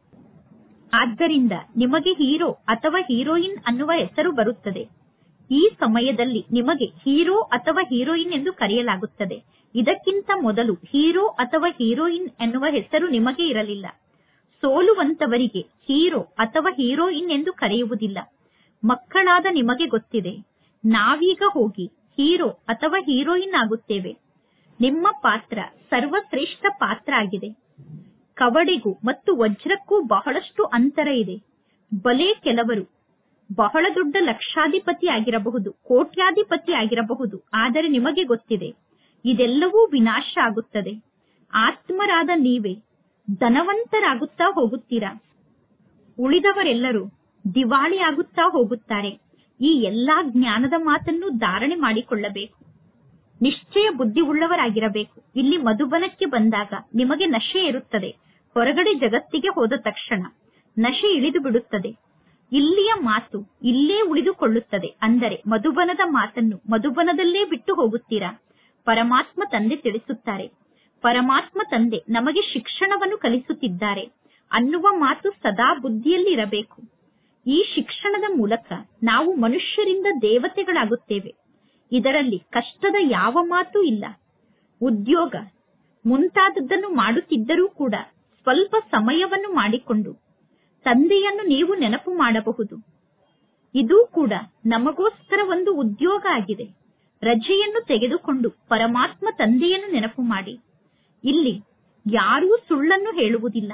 ಆದ್ದರಿಂದ ನಿಮಗೆ ಹೀರೋ ಅಥವಾ ಹೀರೋಯಿನ್ ಅನ್ನುವ ಹೆಸರು ಬರುತ್ತದೆ. ಈ ಸಮಯದಲ್ಲಿ ನಿಮಗೆ ಹೀರೋ ಅಥವಾ ಹೀರೋಯಿನ್ ಎಂದು ಕರೆಯಲಾಗುತ್ತದೆ. ಇದಕ್ಕಿಂತ ಮೊದಲು ಹೀರೋ ಅಥವಾ ಹೀರೋಯಿನ್ ಎನ್ನುವ ಹೆಸರು ನಿಮಗೆ ಇರಲಿಲ್ಲ. ಸೋಲುವಂತವರಿಗೆ ಹೀರೋ ಅಥವಾ ಹೀರೋಯಿನ್ ಎಂದು ಕರೆಯುವುದಿಲ್ಲ. ಮಕ್ಕಳಾದ ನಿಮಗೆ ಗೊತ್ತಿದೆ, ನಾವೀಗ ಹೋಗಿ ಹೀರೋ ಅಥವಾ ಹೀರೋಯಿನ್ ಆಗುತ್ತೇವೆ. ನಿಮ್ಮ ಪಾತ್ರ ಸರ್ವಶ್ರೇಷ್ಠ ಪಾತ್ರ ಆಗಿದೆ. ಕವಡೆಗೂ ಮತ್ತು ವಜ್ರಕ್ಕೂ ಬಹಳಷ್ಟು ಅಂತರ ಇದೆ. ಬಲೆ ಕೆಲವರು ಬಹಳ ದೊಡ್ಡ ಲಕ್ಷಾಧಿಪತಿ ಆಗಿರಬಹುದು, ಕೋಟ್ಯಾಧಿಪತಿ ಆಗಿರಬಹುದು. ಆದರೆ ನಿಮಗೆ ಗೊತ್ತಿದೆ, ಇದೆಲ್ಲವೂ ವಿನಾಶ ಆಗುತ್ತದೆ. ಆತ್ಮರಾದ ನೀವೇ ಧನವಂತರಾಗುತ್ತಾ ಹೋಗುತ್ತೀರಾ. ಉಳಿದವರೆಲ್ಲರೂ ದಿವಾಳಿ ಆಗುತ್ತಾ ಹೋಗುತ್ತಾರೆ. ಈ ಎಲ್ಲಾ ಜ್ಞಾನದ ಮಾತನ್ನು ಧಾರಣೆ ಮಾಡಿಕೊಳ್ಳಬೇಕು. ನಿಶ್ಚಯ ಬುದ್ಧಿ ಉಳ್ಳವರಾಗಿರಬೇಕು. ಇಲ್ಲಿ ಮಧುಬನಕ್ಕೆ ಬಂದಾಗ ನಿಮಗೆ ನಶೆ ಇರುತ್ತದೆ. ಹೊರಗಡೆ ಜಗತ್ತಿಗೆ ಹೋದ ತಕ್ಷಣ ನಶೆ ಇಳಿದು ಬಿಡುತ್ತದೆ. ಇಲ್ಲಿಯ ಮಾತು ಇಲ್ಲೇ ಉಳಿದುಕೊಳ್ಳುತ್ತದೆ. ಅಂದರೆ ಮಧುಬನದ ಮಾತನ್ನು ಮಧುಬನದಲ್ಲೇ ಬಿಟ್ಟು ಹೋಗುತ್ತೀರಾ? ಪರಮಾತ್ಮ ತಂದೆ ತಿಳಿಸುತ್ತಾರೆ. ಪರಮಾತ್ಮ ತಂದೆ ನಮಗೆ ಶಿಕ್ಷಣವನ್ನು ಕಲಿಸುತ್ತಿದ್ದಾರೆ ಅನ್ನುವ ಮಾತು ಸದಾ ಬುದ್ಧಿಯಲ್ಲಿ ಇರಬೇಕು. ಈ ಶಿಕ್ಷಣದ ಮೂಲಕ ನಾವು ಮನುಷ್ಯರಿಂದ ದೇವತೆಗಳಾಗುತ್ತೇವೆ. ಇದರಲ್ಲಿ ಕಷ್ಟದ ಯಾವ ಮಾತು ಇಲ್ಲ. ಉದ್ಯೋಗ ಮುಂತಾದದ್ದನ್ನು ಮಾಡುತ್ತಿದ್ದರೂ ಕೂಡ ಸ್ವಲ್ಪ ಸಮಯವನ್ನು ಮಾಡಿಕೊಂಡು ತಂದೆಯನ್ನು ನೀವು ನೆನಪು ಮಾಡಬಹುದು. ಇದೂ ಕೂಡ ನಮಗೋಸ್ಕರ ಒಂದು ಉದ್ಯೋಗ ಆಗಿದೆ. ರಜೆಯನ್ನು ತೆಗೆದುಕೊಂಡು ಪರಮಾತ್ಮ ತಂದೆಯನ್ನು ನೆನಪು ಮಾಡಿ. ಇಲ್ಲಿ ಯಾರೂ ಸುಳ್ಳನ್ನು ಹೇಳುವುದಿಲ್ಲ.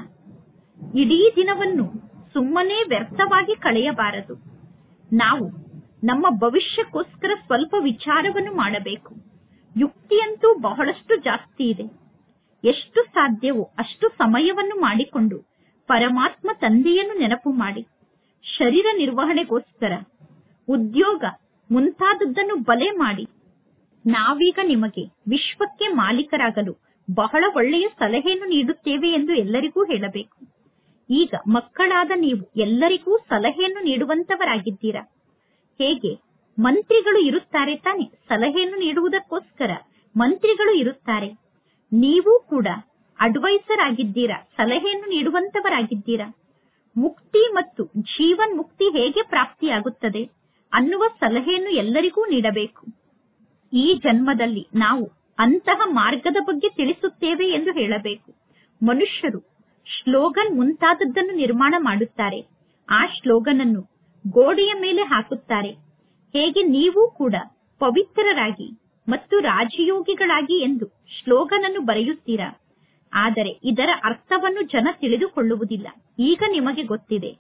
ಇಡೀ ದಿನವನ್ನು ಸುಮ್ಮನೆ ವ್ಯರ್ಥವಾಗಿ ಕಳೆಯಬಾರದು. ನಾವು ನಮ್ಮ ಭವಿಷ್ಯಕ್ಕೋಸ್ಕರ ಸ್ವಲ್ಪ ವಿಚಾರವನ್ನು ಮಾಡಬೇಕು. ಯುಕ್ತಿಯಂತೂ ಬಹಳಷ್ಟು ಜಾಸ್ತಿ ಇದೆ. ಎಷ್ಟು ಸಾಧ್ಯವೋ ಅಷ್ಟು ಸಮಯವನ್ನು ಮಾಡಿಕೊಂಡು ಪರಮಾತ್ಮ ತಂದೆಯನ್ನು ನೆನಪು ಮಾಡಿ. ಶರೀರ ನಿರ್ವಹಣೆಗೋಸ್ಕರ ಉದ್ಯೋಗ ಮುಂತಾದದ್ದನ್ನು ಬಲೆ ಮಾಡಿ. ನಾವೀಗ ನಿಮಗೆ ವಿಶ್ವಕ್ಕೆ ಮಾಲೀಕರಾಗಲು ಬಹಳ ಒಳ್ಳೆಯ ಸಲಹೆಯನ್ನು ನೀಡುತ್ತೇವೆ ಎಂದು ಎಲ್ಲರಿಗೂ ಹೇಳಬೇಕು. ಈಗ ಮಕ್ಕಳಾದ ನೀವು ಎಲ್ಲರಿಗೂ ಸಲಹೆಯನ್ನು ನೀಡುವಂತವರಾಗಿದ್ದೀರಾ. ಹೇಗೆ ಮಂತ್ರಿಗಳು ಇರುತ್ತಾರೆ ತಾನೆ, ಸಲಹೆಯನ್ನು ನೀಡುವುದಕ್ಕೋಸ್ಕರ ಮಂತ್ರಿಗಳು ಇರುತ್ತಾರೆ. ನೀವು ಕೂಡ ಅಡ್ವೈಸರ್ ಆಗಿದ್ದೀರಾ, ಸಲಹೆಯನ್ನು ನೀಡುವಂತವರಾಗಿದ್ದೀರಾ. ಮುಕ್ತಿ ಮತ್ತು ಜೀವನ್ ಮುಕ್ತಿ ಹೇಗೆ ಪ್ರಾಪ್ತಿಯಾಗುತ್ತದೆ ಅನ್ನುವ ಸಲಹೆಯನ್ನು ಎಲ್ಲರಿಗೂ ನೀಡಬೇಕು. ಈ ಜನ್ಮದಲ್ಲಿ ನಾವು ಅಂತಹ ಮಾರ್ಗದ ಬಗ್ಗೆ ತಿಳಿಸುತ್ತೇವೆ ಎಂದು ಹೇಳಬೇಕು. ಮನುಷ್ಯರು ಸ್ಲೋಗನ್ ಮುಂತಾದದ್ದನ್ನು ನಿರ್ಮಾಣ ಮಾಡುತ್ತಾರೆ. ಆ ಸ್ಲೋಗನ್ ಅನ್ನು ಗೋಡೆಯ ಮೇಲೆ ಹಾಕುತ್ತಾರೆ. ಹೇಗೆ ನೀವು ಕೂಡ ಪವಿತ್ರರಾಗಿ ಮತ್ತು ರಾಜಯೋಗಿಗಳಾಗಿ ಎಂದು ಸ್ಲೋಗನ್ ಅನ್ನು ಬರೆಯುತ್ತೀರಾ. ಆದರೆ ಇದರ ಅರ್ಥವನ್ನು ಜನ ತಿಳಿದುಕೊಳ್ಳುವುದಿಲ್ಲ. ಈಗ ನಿಮಗೆ ಗೊತ್ತಿದೆ,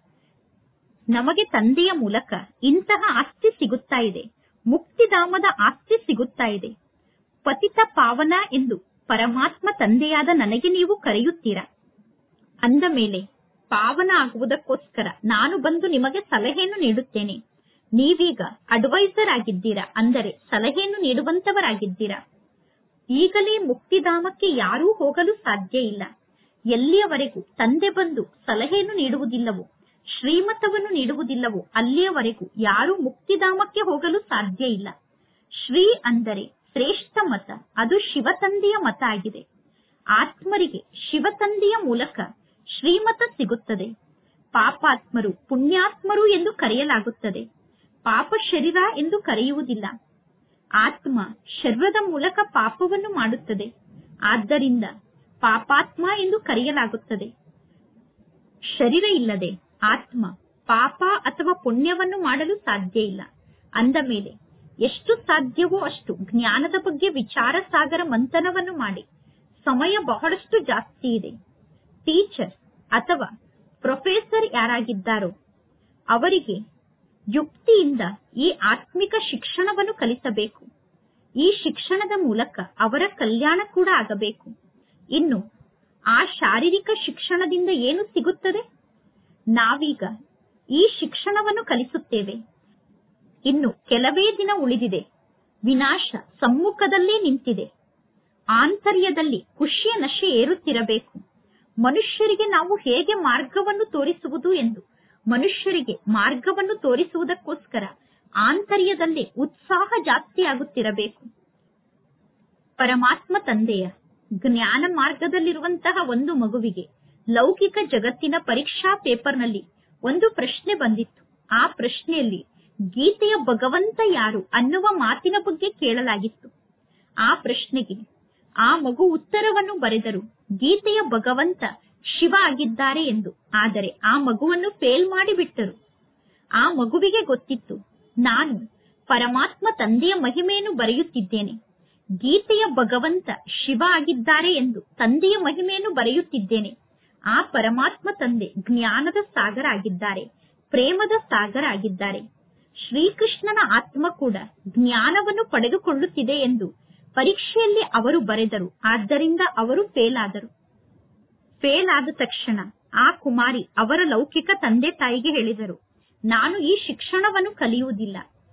ನಮಗೆ ತಂದೆಯ ಮೂಲಕ ಇಂತಹ ಆಸ್ತಿ ಸಿಗುತ್ತಾ ಇದೆ, ಮುಕ್ತಿಧಾಮದ ಆಸ್ತಿ ಸಿಗುತ್ತಾ ಇದೆ. ಪತಿತ ಪಾವನ ಎಂದು ಪರಮಾತ್ಮ ತಂದೆಯಾದ ನನಗೆ ನೀವು ಕರೆಯುತ್ತೀರಾ. ಅಂದ ಮೇಲೆ ಪಾವನ ಆಗುವುದಕ್ಕೋಸ್ಕರ ನಾನು ಬಂದು ನಿಮಗೆ ಸಲಹೆಯನ್ನು ನೀಡುತ್ತೇನೆ. ನೀವೀಗ ಅಡ್ವೈಸರ್ ಆಗಿದ್ದೀರಾ, ಅಂದರೆ ಸಲಹೆಯನ್ನು ನೀಡುವಂತವರಾಗಿದ್ದೀರಾ. ಈಗಲೇ ಮುಕ್ತಿಧಾಮಕ್ಕೆ ಯಾರೂ ಹೋಗಲು ಸಾಧ್ಯ ಇಲ್ಲ. ಎಲ್ಲಿಯವರೆಗೂ ತಂದೆ ಬಂದು ಸಲಹೆಯನ್ನು ನೀಡುವುದಿಲ್ಲವೋ, ಶ್ರೀಮತವನ್ನು ನೀಡುವುದಿಲ್ಲವೋ, ಅಲ್ಲಿಯವರೆಗೂ ಯಾರೂ ಮುಕ್ತಿಧಾಮಕ್ಕೆ ಹೋಗಲು ಸಾಧ್ಯ ಇಲ್ಲ. ಶ್ರೀ ಅಂದರೆ ಶ್ರೇಷ್ಠ ಮತ, ಅದು ಶಿವತಂದೆಯ ಮತ ಆಗಿದೆ. ಆತ್ಮರಿಗೆ ಶಿವತಂದೆಯ ಮೂಲಕ ಶ್ರೀಮತ ಸಿಗುತ್ತದೆ. ಪಾಪಾತ್ಮರು ಪುಣ್ಯಾತ್ಮರು ಎಂದು ಕರೆಯಲಾಗುತ್ತದೆ. ಪಾಪ ಶರೀರ ಎಂದು ಕರೆಯುವುದಿಲ್ಲ. ಆತ್ಮ ಶರೀರದ ಮೂಲಕ ಪಾಪವನ್ನು ಮಾಡುತ್ತದೆ, ಆದ್ದರಿಂದ ಪಾಪಾತ್ಮ ಎಂದು ಕರೆಯಲಾಗುತ್ತದೆ. ಶರೀರ ಇಲ್ಲದೆ ಆತ್ಮ ಪಾಪ ಅಥವಾ ಪುಣ್ಯವನ್ನು ಮಾಡಲು ಸಾಧ್ಯ ಇಲ್ಲ. ಅಂದ ಮೇಲೆ ಎಷ್ಟು ಸಾಧ್ಯವೋ ಅಷ್ಟು ಜ್ಞಾನದ ಬಗ್ಗೆ ವಿಚಾರ ಸಾಗರ ಮಂಥನವನ್ನು ಮಾಡಿ. ಸಮಯ ಬಹಳಷ್ಟು ಜಾಸ್ತಿ ಇದೆ. ಟೀಚರ್ ಅಥವಾ ಪ್ರೊಫೆಸರ್ ಯಾರಾಗಿದ್ದಾರೋ ಅವರಿಗೆ ಯುಕ್ತಿಯಿಂದ ಈ ಆತ್ಮಿಕ ಶಿಕ್ಷಣವನ್ನು ಕಲಿಸಬೇಕು. ಈ ಶಿಕ್ಷಣದ ಮೂಲಕ ಅವರ ಕಲ್ಯಾಣ ಕೂಡ ಆಗಬೇಕು. ಇನ್ನು ಆ ಶಾರೀರಿಕ ಶಿಕ್ಷಣದಿಂದ ಏನು ಸಿಗುತ್ತದೆ? ನಾವೀಗ ಈ ಶಿಕ್ಷಣವನ್ನು ಕಲಿಸುತ್ತೇವೆ. ಇನ್ನು ಕೆಲವೇ ದಿನ ಉಳಿದಿದೆ. ವಿನಾಶ ಸಮ್ಮುಖದಲ್ಲೇ ನಿಂತಿದೆ. ಆಂತರ್ಯದಲ್ಲಿ ಖುಷಿಯ ನಶೆ ಏರುತ್ತಿರಬೇಕು. ಮನುಷ್ಯರಿಗೆ ನಾವು ಹೇಗೆ ಮಾರ್ಗವನ್ನು ತೋರಿಸುವುದು ಎಂದು ಮನುಷ್ಯರಿಗೆ ಮಾರ್ಗವನ್ನು ತೋರಿಸುವುದಕ್ಕೋಸ್ಕರ ಆಂತರ್ಯದಲ್ಲೇ ಉತ್ಸಾಹ ಜಾಸ್ತಿ ಆಗುತ್ತಿರಬೇಕು. ಪರಮಾತ್ಮ ತಂದೆಯ ಜ್ಞಾನ ಮಾರ್ಗದಲ್ಲಿರುವಂತಹ ಒಂದು ಮಗುವಿಗೆ ಲೌಕಿಕ ಜಗತ್ತಿನ ಪರೀಕ್ಷಾ ಪೇಪರ್ನಲ್ಲಿ ಒಂದು ಪ್ರಶ್ನೆ ಬಂದಿತ್ತು. ಆ ಪ್ರಶ್ನೆಯಲ್ಲಿ ಗೀತೆಯ ಭಗವಂತ ಯಾರು ಅನ್ನುವ ಮಾತಿನ ಬಗ್ಗೆ ಕೇಳಲಾಗಿತ್ತು. ಆ ಪ್ರಶ್ನೆಗೆ ಆ ಮಗು ಉತ್ತರವನ್ನು ಬರೆದರು, ಗೀತೆಯ ಭಗವಂತ ಶಿವ ಆಗಿದ್ದಾರೆ ಎಂದು. ಆದರೆ ಆ ಮಗುವನ್ನು ಫೇಲ್ ಮಾಡಿಬಿಟ್ಟರು. ಆ ಮಗುವಿಗೆ ಗೊತ್ತಿತ್ತು, ನಾನು ಪರಮಾತ್ಮ ತಂದೆಯ ಮಹಿಮೆಯನ್ನು ಬರೆಯುತ್ತಿದ್ದೇನೆ, ಗೀತೆಯ ಭಗವಂತ ಶಿವ ಆಗಿದ್ದಾರೆ ಎಂದು ತಂದೆಯ ಮಹಿಮೆಯನ್ನು ಬರೆಯುತ್ತಿದ್ದೇನೆ. ಆ ಪರಮಾತ್ಮ ತಂದೆ ಜ್ಞಾನದ ಸಾಗರ ಆಗಿದ್ದಾರೆ, ಪ್ರೇಮದ ಸಾಗರ ಆಗಿದ್ದಾರೆ. ಶ್ರೀಕೃಷ್ಣನ ಆತ್ಮ ಕೂಡ ಜ್ಞಾನವನ್ನು ಪಡೆದುಕೊಳ್ಳುತ್ತಿದೆ ಎಂದು ಪರೀಕ್ಷೆಯಲ್ಲಿ ಅವರು ಬರೆದರು. ಆದ್ದರಿಂದ ಅವರು ಫೇಲ್ ಆದರು. ಫೇಲ್ ಆದ ತಕ್ಷಣ ಆ ಕುಮಾರಿ ಅವರ ಲೌಕಿಕ ತಂದೆ ತಾಯಿಗೆ ಹೇಳಿದರು, ನಾನು ಈ ಶಿಕ್ಷಣವನ್ನು ಕಲಿಯುವುದಿಲ್ಲ,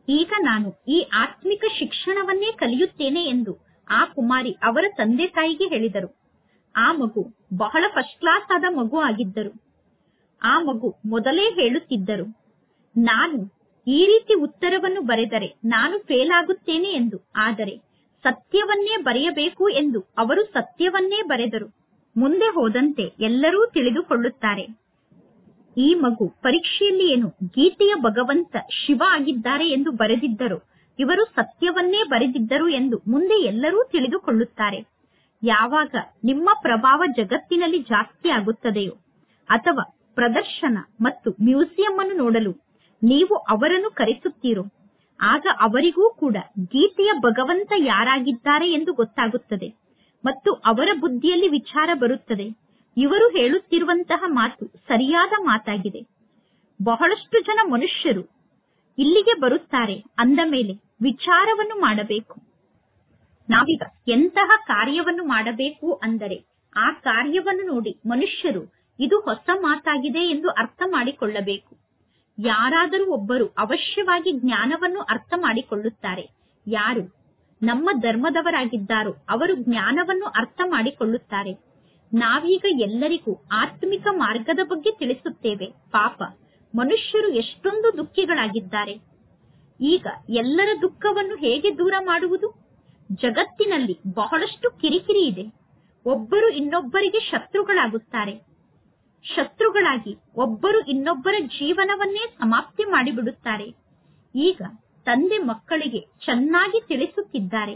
ಈಗ ನಾನು ಈ ಆತ್ಮಿಕ ಶಿಕ್ಷಣವನ್ನೇ ಕಲಿಯುತ್ತೇನೆ ಎಂದು ಆ ಕುಮಾರಿ ಅವರ ತಂದೆ ತಾಯಿಗೆ ಹೇಳಿದರು. ಆ ಮಗು ಬಹಳ ಫಸ್ಟ್ ಕ್ಲಾಸ್ ಆದ ಮಗು ಆಗಿದ್ದರು. ಆ ಮಗು ಮೊದಲೇ ಹೇಳುತ್ತಿದ್ದರು, ನಾನು ಈ ರೀತಿ ಉತ್ತರವನ್ನು ಬರೆದರೆ ನಾನು ಫೇಲ್ ಆಗುತ್ತೇನೆ ಎಂದು. ಆದರೆ ಸತ್ಯವನ್ನೇ ಬರೆಯಬೇಕು ಎಂದು ಅವರು ಸತ್ಯವನ್ನೇ ಬರೆದರು. ಮುಂದೆ ಹೋದಂತೆ ಎಲ್ಲರೂ ತಿಳಿದುಕೊಳ್ಳುತ್ತಾರೆ, ಈ ಮಗು ಪರೀಕ್ಷೆಯಲ್ಲಿ ಏನು ಗೀತೆಯ ಭಗವಂತ ಶಿವ ಆಗಿದ್ದಾರೆ ಎಂದು ಬರೆದಿದ್ದರು, ಇವರು ಸತ್ಯವನ್ನೇ ಬರೆದಿದ್ದರು ಎಂದು ಮುಂದೆ ಎಲ್ಲರೂ ತಿಳಿದುಕೊಳ್ಳುತ್ತಾರೆ. ಯಾವಾಗ ನಿಮ್ಮ ಪ್ರಭಾವ ಜಗತ್ತಿನಲ್ಲಿ ಜಾಸ್ತಿ ಆಗುತ್ತದೆಯೋ ಅಥವಾ ಪ್ರದರ್ಶನ ಮತ್ತು ಮ್ಯೂಸಿಯಂ ಅನ್ನು ನೋಡಲು ನೀವು ಅವರನ್ನು ಕರೆಸುತ್ತೀರೋ, ಆಗ ಅವರಿಗೂ ಕೂಡ ಗೀತೆಯ ಭಗವಂತ ಯಾರಾಗಿದ್ದಾರೆ ಎಂದು ಗೊತ್ತಾಗುತ್ತದೆ ಮತ್ತು ಅವರ ಬುದ್ಧಿಯಲ್ಲಿ ವಿಚಾರ ಬರುತ್ತದೆ, ಇವರು ಹೇಳುತ್ತಿರುವಂತಹ ಮಾತು ಸರಿಯಾದ ಮಾತಾಗಿದೆ. ಬಹಳಷ್ಟು ಜನ ಮನುಷ್ಯರು ಇಲ್ಲಿಗೆ ಬರುತ್ತಾರೆ ಅಂದ ಮೇಲೆ ವಿಚಾರವನ್ನು ಮಾಡಬೇಕು. ನಾವೀಗ ಎಂತಹ ಕಾರ್ಯವನ್ನು ಮಾಡಬೇಕು ಅಂದರೆ ಆ ಕಾರ್ಯವನ್ನು ನೋಡಿ ಮನುಷ್ಯರು ಇದು ಹೊಸ ಮಾತಾಗಿದೆ ಎಂದು ಅರ್ಥ ಮಾಡಿಕೊಳ್ಳಬೇಕು. ಯಾರಾದರೂ ಒಬ್ಬರು ಅವಶ್ಯವಾಗಿ ಜ್ಞಾನವನ್ನು ಅರ್ಥ ಮಾಡಿಕೊಳ್ಳುತ್ತಾರೆ. ಯಾರು ನಮ್ಮ ಧರ್ಮದವರಾಗಿದ್ದಾರೋ ಅವರು ಜ್ಞಾನವನ್ನು ಅರ್ಥ ಮಾಡಿಕೊಳ್ಳುತ್ತಾರೆ. ನಾವೀಗ ಎಲ್ಲರಿಗೂ ಆತ್ಮಿಕ ಮಾರ್ಗದ ಬಗ್ಗೆ ತಿಳಿಸುತ್ತೇವೆ. ಪಾಪ ಮನುಷ್ಯರು ಎಷ್ಟೊಂದು ದುಃಖಿಗಳಾಗಿದ್ದಾರೆ. ಈಗ ಎಲ್ಲರ ದುಃಖವನ್ನು ಹೇಗೆ ದೂರ ಮಾಡುವುದು? ಜಗತ್ತಿನಲ್ಲಿ ಬಹಳಷ್ಟು ಕಿರಿಕಿರಿ ಇದೆ. ಒಬ್ಬರು ಇನ್ನೊಬ್ಬರಿಗೆ ಶತ್ರುಗಳಾಗುತ್ತಾರೆ. ಶತ್ರುಗಳಾಗಿ ಒಬ್ಬರು ಇನ್ನೊಬ್ಬರ ಜೀವನವನ್ನೇ ಸಮಾಪ್ತಿ ಮಾಡಿಬಿಡುತ್ತಾರೆ. ಈಗ ತಂದೆ ಮಕ್ಕಳಿಗೆ ಚೆನ್ನಾಗಿ ತಿಳಿಸುತ್ತಿದ್ದಾರೆ.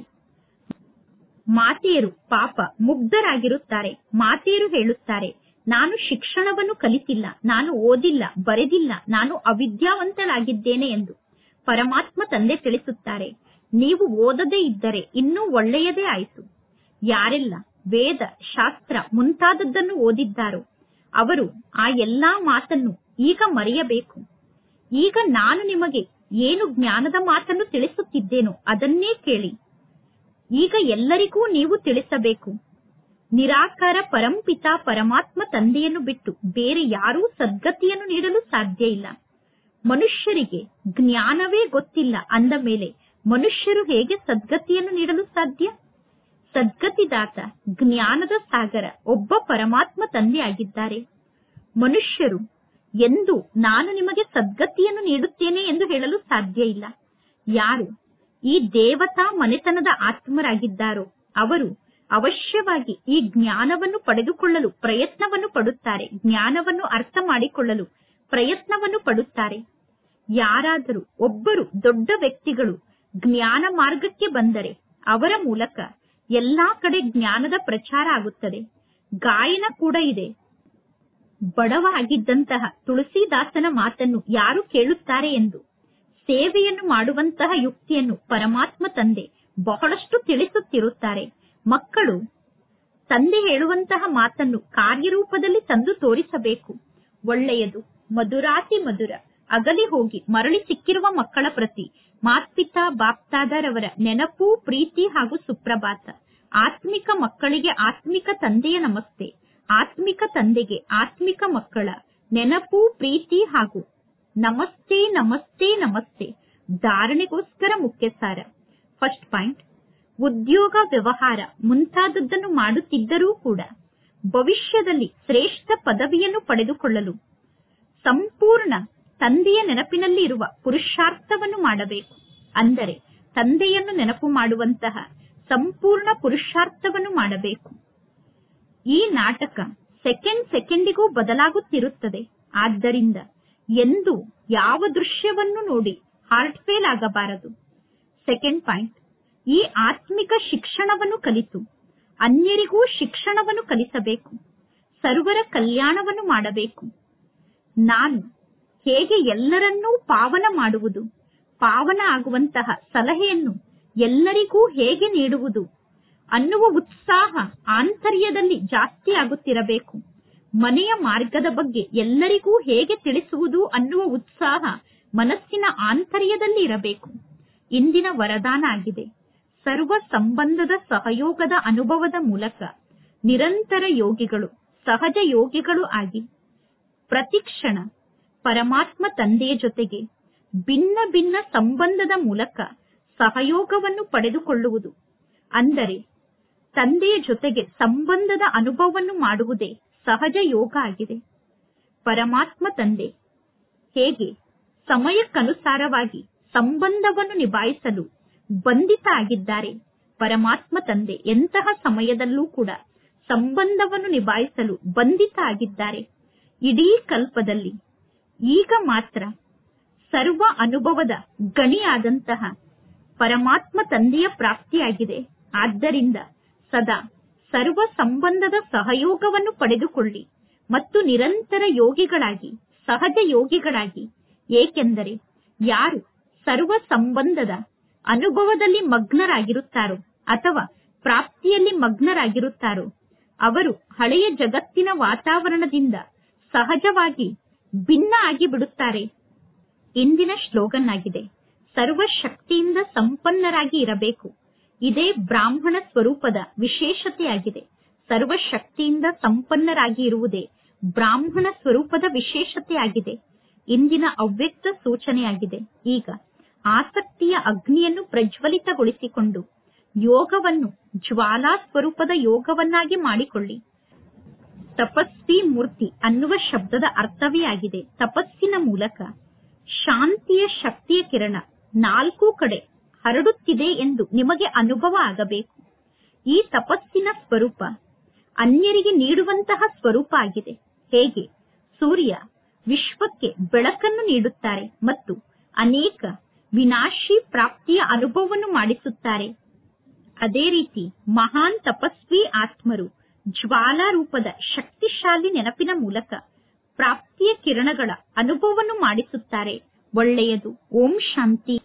ಮಾತೆಯರು ಪಾಪ ಮುಗ್ಧರಾಗಿರುತ್ತಾರೆ. ಮಾತೆಯರು ಹೇಳುತ್ತಾರೆ, ನಾನು ಶಿಕ್ಷಣವನ್ನು ಕಲಿತಿಲ್ಲ, ನಾನು ಓದಿಲ್ಲ, ಬರೆದಿಲ್ಲ, ನಾನು ಅವಿದ್ಯಾವಂತಳಾಗಿದ್ದೇನೆ ಎಂದು. ಪರಮಾತ್ಮ ತಂದೆ ತಿಳಿಸುತ್ತಾರೆ, ನೀವು ಓದದೇ ಇದ್ದರೆ ಇನ್ನೂ ಒಳ್ಳೆಯದೇ ಆಯಿತು. ಯಾರೆಲ್ಲ ವೇದ ಶಾಸ್ತ್ರ ಮುಂತಾದದ್ದನ್ನು ಓದಿದ್ದಾರೋ ಅವರು ಆ ಎಲ್ಲಾ ಮಾತನ್ನು ಈಗ ಮರೆಯಬೇಕು. ಈಗ ನಾನು ನಿಮಗೆ ಏನು ಜ್ಞಾನದ ಮಾತನ್ನು ತಿಳಿಸುತ್ತಿದ್ದೇನೋ ಅದನ್ನೇ ಕೇಳಿ. ಈಗ ಎಲ್ಲರಿಗೂ ನೀವು ತಿಳಿಸಬೇಕು, ನಿರಾಕಾರ ಪರಂಪಿತ ಪರಮಾತ್ಮ ತಂದೆಯನ್ನು ಬಿಟ್ಟು ಬೇರೆ ಯಾರೂ ಸದ್ಗತಿಯನ್ನು ನೀಡಲು ಸಾಧ್ಯ ಇಲ್ಲ. ಮನುಷ್ಯರಿಗೆ ಜ್ಞಾನವೇ ಗೊತ್ತಿಲ್ಲ ಅಂದ ಮೇಲೆ ಮನುಷ್ಯರು ಹೇಗೆ ಸದ್ಗತಿಯನ್ನು ನೀಡಲು ಸಾಧ್ಯ? ಸದ್ಗತಿದಾತ ಜ್ಞಾನದ ಸಾಗರ ಒಬ್ಬ ಪರಮಾತ್ಮ ತಂದೆ ಆಗಿದ್ದಾರೆ. ಮನುಷ್ಯರು ಎಂದು ನಾನು ನಿಮಗೆ ಸದ್ಗತಿಯನ್ನು ನೀಡುತ್ತೇನೆ ಎಂದು ಹೇಳಲು ಸಾಧ್ಯ ಇಲ್ಲ. ಯಾರು ಈ ದೇವತಾ ಮನೆತನದ ಆತ್ಮರಾಗಿದ್ದಾರೋ ಅವರು ಅವಶ್ಯವಾಗಿ ಈ ಜ್ಞಾನವನ್ನು ಪಡೆದುಕೊಳ್ಳಲು ಪ್ರಯತ್ನವನ್ನು ಪಡುತ್ತಾರೆ. ಜ್ಞಾನವನ್ನು ಅರ್ಥ ಮಾಡಿಕೊಳ್ಳಲು ಪ್ರಯತ್ನವನ್ನು ಪಡುತ್ತಾರೆ. ಯಾರಾದರೂ ಒಬ್ಬರು ದೊಡ್ಡ ವ್ಯಕ್ತಿಗಳು ಜ್ಞಾನ ಮಾರ್ಗಕ್ಕೆ ಬಂದರೆ ಅವರ ಮೂಲಕ ಎಲ್ಲಾ ಕಡೆ ಜ್ಞಾನದ ಪ್ರಚಾರ ಆಗುತ್ತದೆ. ಗಾಯನ ಕೂಡ ಇದೆ. ಬಡವ ಆಗಿದ್ದಂತಹ ತುಳಸಿದಾಸನ ಮಾತನ್ನು ಯಾರು ಕೇಳುತ್ತಾರೆ ಎಂದು ಸೇವೆಯನ್ನು ಮಾಡುವಂತಹ ಯುಕ್ತಿಯನ್ನು ಪರಮಾತ್ಮ ತಂದೆ ಬಹಳಷ್ಟು ತಿಳಿಸುತ್ತಿರುತ್ತಾರೆ. ಮಕ್ಕಳು ತಂದೆ ಹೇಳುವಂತಹ ಮಾತನ್ನು ಕಾರ್ಯರೂಪದಲ್ಲಿ ತಂದು ತೋರಿಸಬೇಕು. ಒಳ್ಳೆಯದು ಮಧುರಾತಿ ಮಧುರ ಅಗಲಿ ಹೋಗಿ ಮರಳಿ ಸಿಕ್ಕಿರುವ ಮಕ್ಕಳ ಪ್ರತಿ ಮಾತ್ಪಿತಾ ಬಾಪ್ತಾದರವರ ನೆನಪು, ಪ್ರೀತಿ ಹಾಗೂ ಸುಪ್ರಭಾತ. ಆತ್ಮಿಕ ಮಕ್ಕಳಿಗೆ ಆತ್ಮಿಕ ತಂದೆಯ ನಮಸ್ತೆ. ಆತ್ಮಿಕ ತಂದೆಗೆ ಆತ್ಮಿಕ ಮಕ್ಕಳ ನೆನಪು, ಪ್ರೀತಿ ಹಾಗೂ ನಮಸ್ತೆ ನಮಸ್ತೆ ನಮಸ್ತೆ. ಧಾರಣೆಗೋಸ್ಕರ ಮುಖ್ಯ ಸಾರ. ಫಸ್ಟ್ ಪಾಯಿಂಟ್, ಉದ್ಯೋಗ ವ್ಯವಹಾರ ಮುಂತಾದದ್ದನ್ನು ಮಾಡುತ್ತಿದ್ದರೂ ಕೂಡ ಭವಿಷ್ಯದಲ್ಲಿ ಶ್ರೇಷ್ಠ ಪದವಿಯನ್ನು ಪಡೆದುಕೊಳ್ಳಲು ಸಂಪೂರ್ಣ ತಂದೆಯ ನೆನಪಿನಲ್ಲಿ ಇರುವ ಪುರುಷಾರ್ಥವನ್ನು ಮಾಡಬೇಕು. ಅಂದರೆ ತಂದೆಯನ್ನು ನೆನಪು ಮಾಡುವಂತಹ ಸಂಪೂರ್ಣ ಪುರುಷಾರ್ಥವನ್ನು ಮಾಡಬೇಕು. ಈ ನಾಟಕ ಸೆಕೆಂಡಿಗೂ ಬದಲಾಗುತ್ತಿರುತ್ತದೆ. ಆದ್ದರಿಂದ ಎಂದು ಯಾವ ದೃಶ್ಯವನ್ನು ನೋಡಿ ಹಾರ್ಟ್ ಫೇಲ್ ಆಗಬಾರದು. ಸೆಕೆಂಡ್ ಪಾಯಿಂಟ್, ಈ ಆತ್ಮಿಕ ಶಿಕ್ಷಣವನ್ನು ಕಲಿತು ಅನ್ಯರಿಗೂ ಶಿಕ್ಷಣವನ್ನು ಕಲಿಸಬೇಕು. ಸರ್ವರ ಕಲ್ಯಾಣವನ್ನು ಮಾಡಬೇಕು. ನಾನು ಹೇಗೆ ಎಲ್ಲರನ್ನೂ ಪಾವನ ಮಾಡುವುದು, ಪಾವನ ಆಗುವಂತಹ ಸಲಹೆಯನ್ನು ಎಲ್ಲರಿಗೂ ಹೇಗೆ ನೀಡುವುದು ಅನ್ನುವ ಉತ್ಸಾಹ ಆಂತರ್ಯದಲ್ಲಿ ಜಾಸ್ತಿ ಆಗುತ್ತಿರಬೇಕು. ಮನೆಯ ಮಾರ್ಗದ ಬಗ್ಗೆ ಎಲ್ಲರಿಗೂ ಹೇಗೆ ತಿಳಿಸುವುದು ಅನ್ನುವ ಉತ್ಸಾಹ ಮನಸ್ಸಿನ ಆಂತರ್ಯದಲ್ಲಿ ಇರಬೇಕು. ಇಂದಿನ ವರದಾನ ಆಗಿದೆ. ಸರ್ವ ಸಂಬಂಧದ ಸಹಯೋಗದ ಅನುಭವದ ಮೂಲಕ ನಿರಂತರ ಯೋಗಿಗಳು, ಸಹಜ ಯೋಗಿಗಳು ಆಗಿ ಪ್ರತಿಕ್ಷಣ ಪರಮಾತ್ಮ ತಂದೆಯ ಜೊತೆಗೆ ಭಿನ್ನ ಭಿನ್ನ ಸಂಬಂಧದ ಮೂಲಕ ಸಹಯೋಗವನ್ನು ಪಡೆದುಕೊಳ್ಳುವುದು ಅಂದರೆ ತಂದೆಯ ಜೊತೆಗೆ ಸಂಬಂಧದ ಅನುಭವವನ್ನು ಮಾಡುವುದೇ ಸಹಜ ಯೋಗ ಆಗಿದೆ. ಪರಮಾತ್ಮ ತಂದೆ ಹೇಗೆ ಸಮಯಕ್ಕನುಸಾರವಾಗಿ ಸಂಬಂಧವನ್ನು ನಿಭಾಯಿಸಲು ಬಂಧಿತ ಆಗಿದ್ದಾರೆ, ಪರಮಾತ್ಮ ತಂದೆ ಎಂತಹ ಸಮಯದಲ್ಲೂ ಕೂಡ ಸಂಬಂಧವನ್ನು ನಿಭಾಯಿಸಲು ಬಂಧಿತ ಆಗಿದ್ದಾರೆ. ಇಡೀ ಕಲ್ಪದಲ್ಲಿ ಈಗ ಮಾತ್ರ ಸರ್ವ ಅನುಭವದ ಗಣಿಯಾದಂತಹ ಪರಮಾತ್ಮ ತಂದೆಯ ಪ್ರಾಪ್ತಿಯಾಗಿದೆ. ಆದ್ದರಿಂದ ಸದಾ ಸರ್ವ ಸಂಬಂಧದ ಸಹಯೋಗವನ್ನು ಪಡೆದುಕೊಳ್ಳಿ ಮತ್ತು ನಿರಂತರ ಯೋಗಿಗಳಾಗಿ, ಸಹಜ ಯೋಗಿಗಳಾಗಿ. ಏಕೆಂದರೆ ಯಾರು ಸರ್ವ ಸಂಬಂಧದ ಅನುಭವದಲ್ಲಿ ಮಗ್ನರಾಗಿರುತ್ತಾರೋ ಅಥವಾ ಪ್ರಾಪ್ತಿಯಲ್ಲಿ ಮಗ್ನರಾಗಿರುತ್ತಾರೋ ಅವರು ಹಳೆಯ ಜಗತ್ತಿನ ವಾತಾವರಣದಿಂದ ಸಹಜವಾಗಿ ಭಿನ್ನ ಆಗಿ ಬಿಡುತ್ತಾರೆ. ಇಂದಿನ ಸ್ಲೋಗನ್ ಆಗಿದೆ, ಸರ್ವಶಕ್ತಿಯಿಂದ ಸಂಪನ್ನರಾಗಿ ಇರಬೇಕು. ಇದೇ ಬ್ರಾಹ್ಮಣ ಸ್ವರೂಪದ ವಿಶೇಷತೆಯಾಗಿದೆ. ಸರ್ವಶಕ್ತಿಯಿಂದ ಸಂಪನ್ನರಾಗಿ ಇರುವುದೇ ಬ್ರಾಹ್ಮಣ ಸ್ವರೂಪದ ವಿಶೇಷತೆಯಾಗಿದೆ. ಇಂದಿನ ಅವ್ಯಕ್ತ ಸೂಚನೆಯಾಗಿದೆ. ಈಗ ಆಸಕ್ತಿಯ ಅಗ್ನಿಯನ್ನು ಪ್ರಜ್ವಲಿತಗೊಳಿಸಿಕೊಂಡು ಯೋಗವನ್ನು ಜ್ವಾಲಾ ಸ್ವರೂಪದ ಯೋಗವನ್ನಾಗಿ ಮಾಡಿಕೊಳ್ಳಿ. ತಪಸ್ವಿ ಮೂರ್ತಿ ಅನ್ನುವ ಶಬ್ದದ ಅರ್ಥವೇ ಆಗಿದೆ. ತಪಸ್ಸಿನ ಮೂಲಕ ಶಾಂತಿಯ ಶಕ್ತಿಯ ಕಿರಣ 4 ಕಡೆ ಹರಡುತ್ತಿದೆ ಎಂದು ನಿಮಗೆ ಅನುಭವ ಆಗಬೇಕು. ಈ ತಪಸ್ಸಿನ ಸ್ವರೂಪ ಅನ್ಯರಿಗೆ ನೀಡುವಂತಹ ಸ್ವರೂಪ ಆಗಿದೆ. ಹೇಗೆ ಸೂರ್ಯ ವಿಶ್ವಕ್ಕೆ ಬೆಳಕನ್ನು ನೀಡುತ್ತಾರೆ ಮತ್ತು ಅನೇಕ ವಿನಾಶಿ ಪ್ರಾಪ್ತಿಯ ಅನುಭವವನ್ನು ಮಾಡಿಸುತ್ತಾರೆ, ಅದೇ ರೀತಿ ಮಹಾನ್ ತಪಸ್ವಿ ಆತ್ಮರು ಜ್ವಾಲಾ ರೂಪದ ಶಕ್ತಿಶಾಲಿ ನೆನಪಿನ ಮೂಲಕ ಪ್ರಾಪ್ತಿಯ ಕಿರಣಗಳ ಅನುಭವವನ್ನು ಮಾಡಿಸುತ್ತಾರೆ. ಒಳ್ಳೆಯದು. ಓಂ ಶಾಂತಿ.